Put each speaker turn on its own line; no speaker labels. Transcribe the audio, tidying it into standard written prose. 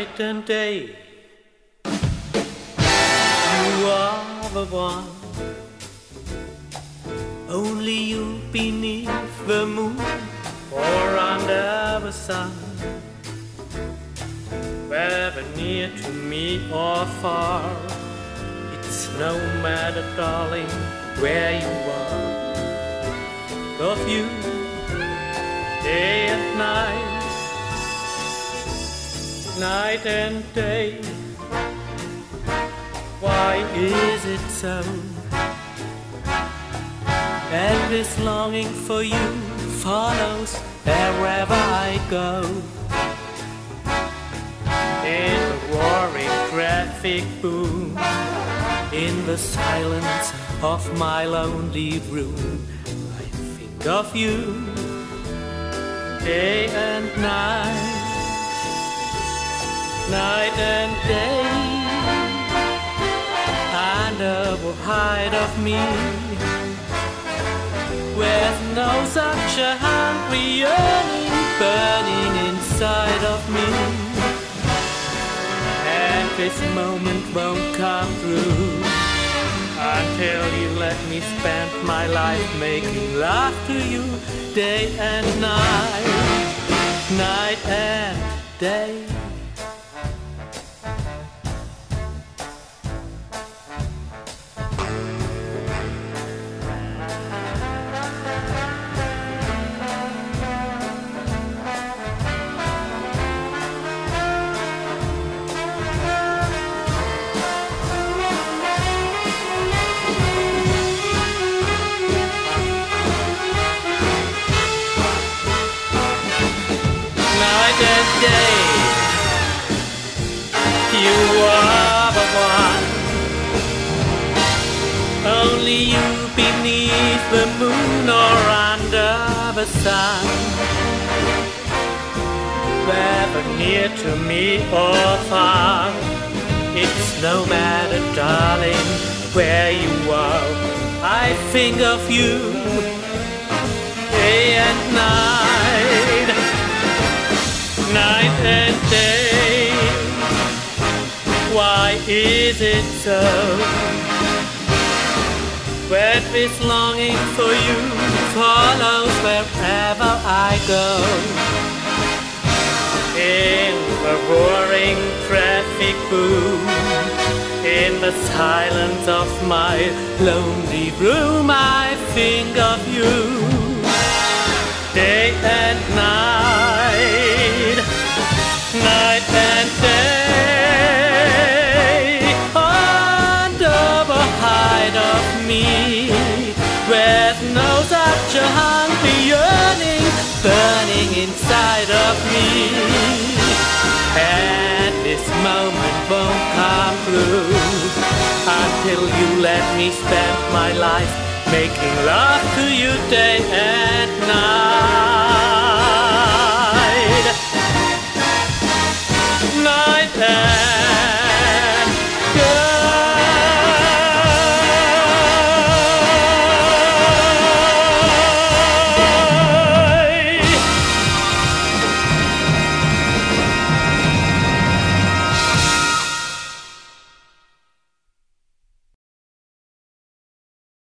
night and day. You are the one, only you beneath the moon or under the sun. Whether near to me or far, it's no matter, darling, where you are. Of you, day and night, night and day. Why is it so? And this longing for you follows wherever I go. In the roaring traffic boom, in the silence of my lonely room, I think of you day and night, night and day. Under the height of me, with no such a hungry yearning burning inside of me. And this moment won't come through until you let me spend my life making love to you day and night, night and day. Day. You are the one, only you beneath the moon or under the sun. Whether near to me or far, it's no matter, darling, where you are. I think of you day and night, night and day. Why is it so? When this longing for you follows wherever I go. In the roaring traffic boom, in the silence of my lonely room, I think of you day and night, night and day. Under the height of me, with no such a hungry yearning burning inside of me. And this moment won't come through until you let me spend my life making love to you day and night.